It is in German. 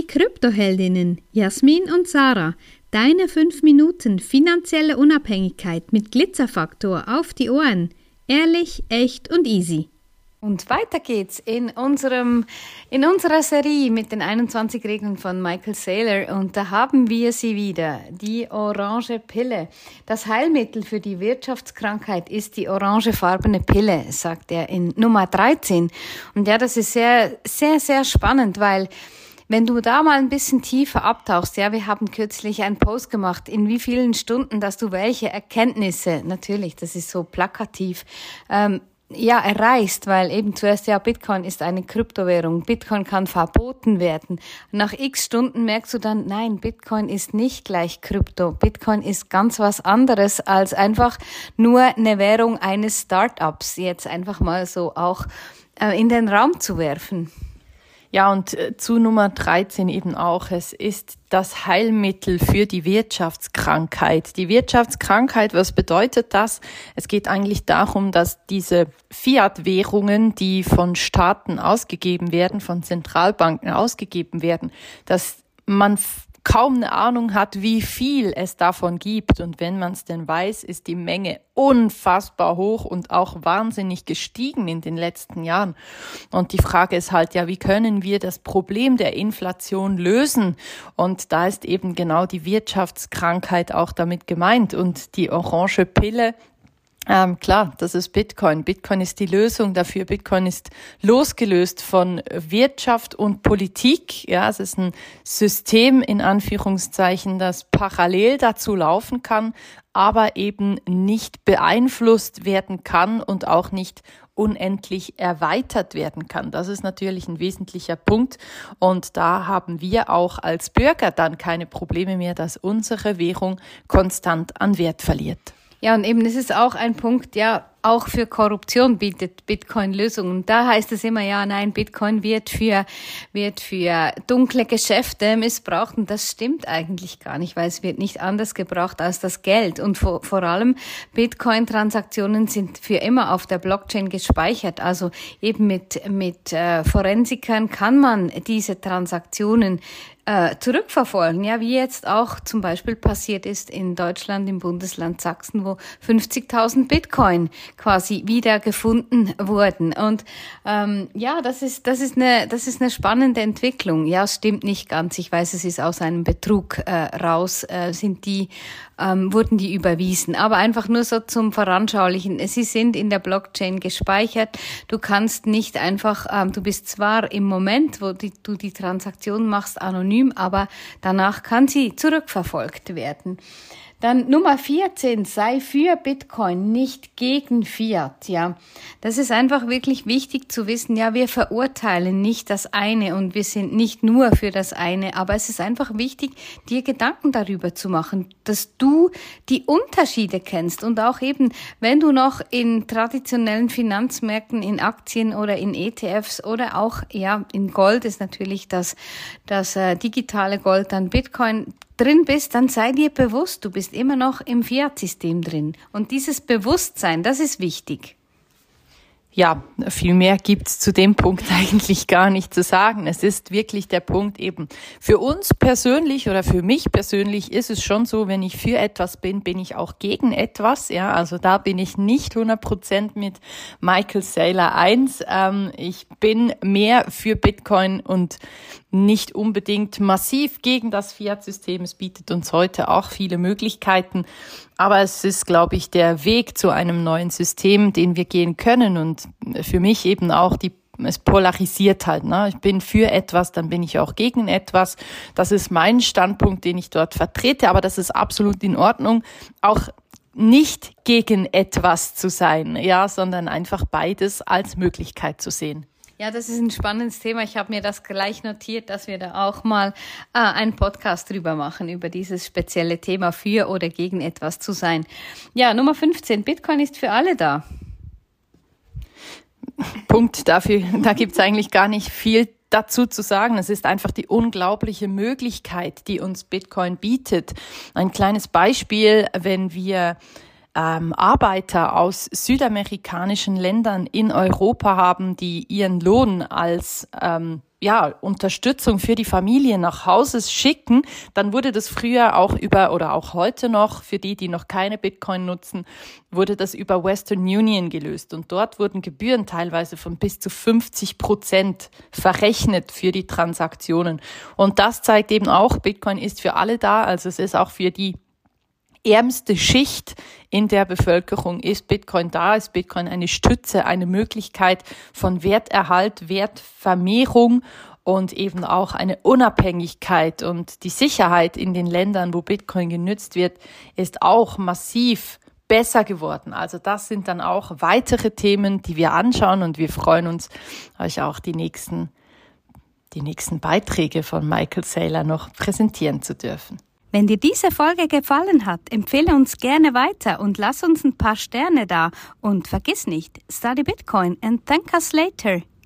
Kryptoheldinnen Jasmin und Sarah. Deine 5 Minuten finanzielle Unabhängigkeit mit Glitzerfaktor auf die Ohren. Ehrlich, echt und easy. Und weiter geht's in unserer Serie mit den 21 Regeln von Michael Saylor. Und da haben wir sie wieder, die orange Pille. Das Heilmittel für die Wirtschaftskrankheit ist die orangefarbene Pille, sagt er in Nummer 13. Und ja, das ist sehr, sehr, sehr spannend, weil wenn du da mal ein bisschen tiefer abtauchst, ja, wir haben kürzlich einen Post gemacht, in wie vielen Stunden, dass du welche Erkenntnisse, natürlich, das ist so plakativ, erreichst, weil eben zuerst ja Bitcoin ist eine Kryptowährung. Bitcoin kann verboten werden. Nach x Stunden merkst du dann, nein, Bitcoin ist nicht gleich Krypto. Bitcoin ist ganz was anderes als einfach nur eine Währung eines Startups. Jetzt einfach mal so auch in den Raum zu werfen. Ja, und zu Nummer 13 eben auch, es ist das Heilmittel für die Wirtschaftskrankheit. Die Wirtschaftskrankheit, was bedeutet das? Es geht eigentlich darum, dass diese Fiat-Währungen, die von Staaten ausgegeben werden, von Zentralbanken ausgegeben werden, dass man kaum eine Ahnung hat, wie viel es davon gibt. Und wenn man es denn weiß, ist die Menge unfassbar hoch und auch wahnsinnig gestiegen in den letzten Jahren. Und die Frage ist halt, ja, wie können wir das Problem der Inflation lösen? Und da ist eben genau die Wirtschaftskrankheit auch damit gemeint. Und die orange Pille, klar, das ist Bitcoin. Bitcoin ist die Lösung dafür. Bitcoin ist losgelöst von Wirtschaft und Politik. Ja, es ist ein System, in Anführungszeichen, das parallel dazu laufen kann, aber eben nicht beeinflusst werden kann und auch nicht unendlich erweitert werden kann. Das ist natürlich ein wesentlicher Punkt. Und da haben wir auch als Bürger dann keine Probleme mehr, dass unsere Währung konstant an Wert verliert. Ja, und eben, das ist auch ein Punkt, ja, auch für Korruption bietet Bitcoin Lösungen. Da heißt es immer, ja, nein, Bitcoin wird für dunkle Geschäfte missbraucht. Und das stimmt eigentlich gar nicht, weil es wird nicht anders gebraucht als das Geld. Und vor allem Bitcoin-Transaktionen sind für immer auf der Blockchain gespeichert. Also eben mit Forensikern kann man diese Transaktionen zurückverfolgen, ja, wie jetzt auch zum Beispiel passiert ist in Deutschland im Bundesland Sachsen, wo 50.000 Bitcoin quasi wiedergefunden wurden. Und das ist eine spannende Entwicklung. Ja, es stimmt nicht ganz. Ich weiß, es ist aus einem Betrug raus, wurden die überwiesen. Aber einfach nur so zum Veranschaulichen. Sie sind in der Blockchain gespeichert. Du kannst nicht einfach, du bist zwar im Moment, wo du die Transaktion machst, anonym, aber danach kann sie zurückverfolgt werden. Dann Nummer 14, sei für Bitcoin, nicht gegen Fiat, ja. Das ist einfach wirklich wichtig zu wissen, ja, wir verurteilen nicht das eine und wir sind nicht nur für das eine, aber es ist einfach wichtig, dir Gedanken darüber zu machen, dass du die Unterschiede kennst und auch eben, wenn du noch in traditionellen Finanzmärkten, in Aktien oder in ETFs oder auch, ja, in Gold ist natürlich das digitale Gold, dann Bitcoin drin bist, dann sei dir bewusst, du bist immer noch im Fiat-System drin. Und dieses Bewusstsein, das ist wichtig. Ja, viel mehr gibt's zu dem Punkt eigentlich gar nicht zu sagen. Es ist wirklich der Punkt eben, für uns persönlich oder für mich persönlich ist es schon so, wenn ich für etwas bin, bin ich auch gegen etwas. Ja, also da bin ich nicht 100% mit Michael Saylor eins. Ich bin mehr für Bitcoin und nicht unbedingt massiv gegen das Fiat-System. Es bietet uns heute auch viele Möglichkeiten. Aber es ist, glaube ich, der Weg zu einem neuen System, den wir gehen können. Und für mich eben auch es polarisiert halt, ne? Ich bin für etwas, dann bin ich auch gegen etwas. Das ist mein Standpunkt, den ich dort vertrete. Aber das ist absolut in Ordnung. Auch nicht gegen etwas zu sein, ja, sondern einfach beides als Möglichkeit zu sehen. Ja, das ist ein spannendes Thema. Ich habe mir das gleich notiert, dass wir da auch mal einen Podcast drüber machen, über dieses spezielle Thema für oder gegen etwas zu sein. Ja, Nummer 15, Bitcoin ist für alle da. Punkt dafür, da gibt's eigentlich gar nicht viel dazu zu sagen. Es ist einfach die unglaubliche Möglichkeit, die uns Bitcoin bietet. Ein kleines Beispiel, wenn wir Arbeiter aus südamerikanischen Ländern in Europa haben, die ihren Lohn als Unterstützung für die Familie nach Hause schicken, dann wurde das früher auch oder auch heute noch, für die noch keine Bitcoin nutzen, wurde das über Western Union gelöst. Und dort wurden Gebühren teilweise von bis zu 50% verrechnet für die Transaktionen. Und das zeigt eben auch, Bitcoin ist für alle da, also es ist auch für die ärmste Schicht in der Bevölkerung ist Bitcoin da, ist Bitcoin eine Stütze, eine Möglichkeit von Werterhalt, Wertvermehrung und eben auch eine Unabhängigkeit. Und die Sicherheit in den Ländern, wo Bitcoin genutzt wird, ist auch massiv besser geworden. Also das sind dann auch weitere Themen, die wir anschauen, und wir freuen uns, euch auch die nächsten Beiträge von Michael Saylor noch präsentieren zu dürfen. Wenn dir diese Folge gefallen hat, empfehle uns gerne weiter und lass uns ein paar Sterne da. Und vergiss nicht, study Bitcoin and thank us later.